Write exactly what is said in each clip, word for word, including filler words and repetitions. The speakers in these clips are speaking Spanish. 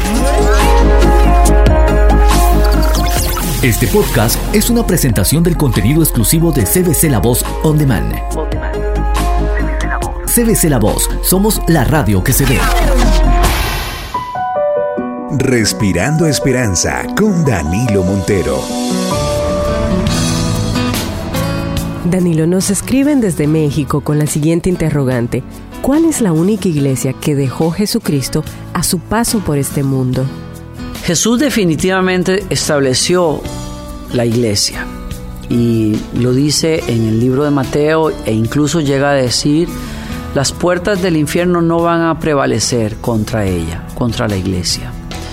Este podcast es una presentación del contenido exclusivo de C B C La Voz On Demand. C B C La Voz, somos la radio que se ve. Respirando Esperanza con Danilo Montero. Danilo, nos escriben desde México con la siguiente interrogante: ¿cuál es la única iglesia que dejó Jesucristo a su paso por este mundo? Jesús definitivamente estableció la iglesia y lo dice en el libro de Mateo, e incluso llega a decir: las puertas del infierno no van a prevalecer contra ella, contra la iglesia.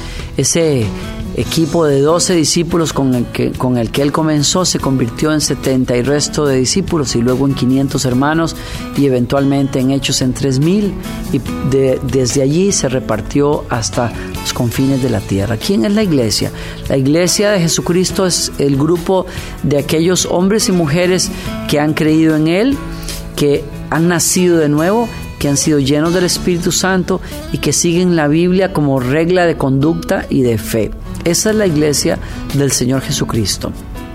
Ese equipo de doce discípulos con el que, con el que él comenzó se convirtió en setenta y resto de discípulos, y luego en quinientos hermanos, y eventualmente en Hechos en tres mil, y de, desde allí se repartió hasta los confines de la tierra. ¿Quién es la iglesia? La iglesia de Jesucristo es el grupo de aquellos hombres y mujeres que han creído en Él, que han nacido de nuevo, que han sido llenos del Espíritu Santo y que siguen la Biblia como regla de conducta y de fe. Esa es la iglesia del Señor Jesucristo.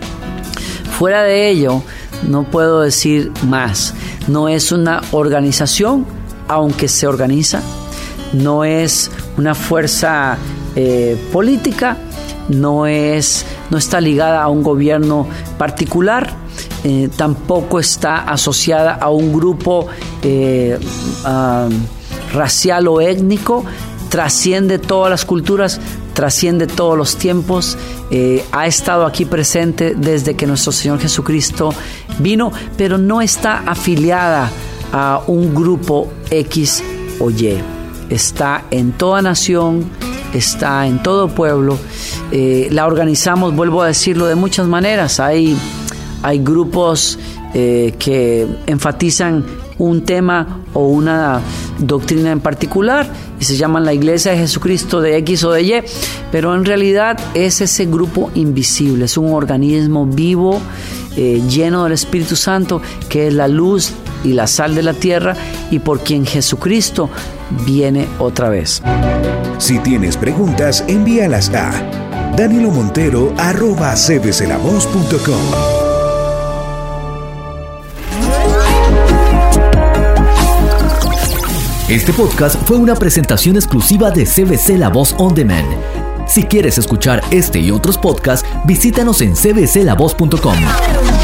Fuera de ello, no puedo decir más. No es una organización, aunque se organiza. No es una fuerza eh, política. No es, no está ligada a un gobierno particular. Eh, tampoco está asociada a un grupo eh, uh, racial o étnico. Trasciende todas las culturas, trasciende todos los tiempos, eh, ha estado aquí presente desde que nuestro Señor Jesucristo vino, pero no está afiliada a un grupo X o Y. Está en toda nación, está en todo pueblo. Eh, la organizamos, vuelvo a decirlo, de muchas maneras. Hay, hay grupos eh, que enfatizan un tema o una doctrina en particular y se llaman la Iglesia de Jesucristo de X o de Y, pero en realidad es ese grupo invisible, es un organismo vivo, eh, lleno del Espíritu Santo, que es la luz y la sal de la tierra, y por quien Jesucristo viene otra vez. Si tienes preguntas, envíalas a danilomontero arroba c b c la voz punto com. Este podcast fue una presentación exclusiva de C B C La Voz On Demand. Si quieres escuchar este y otros podcasts, visítanos en c b c la voz punto com.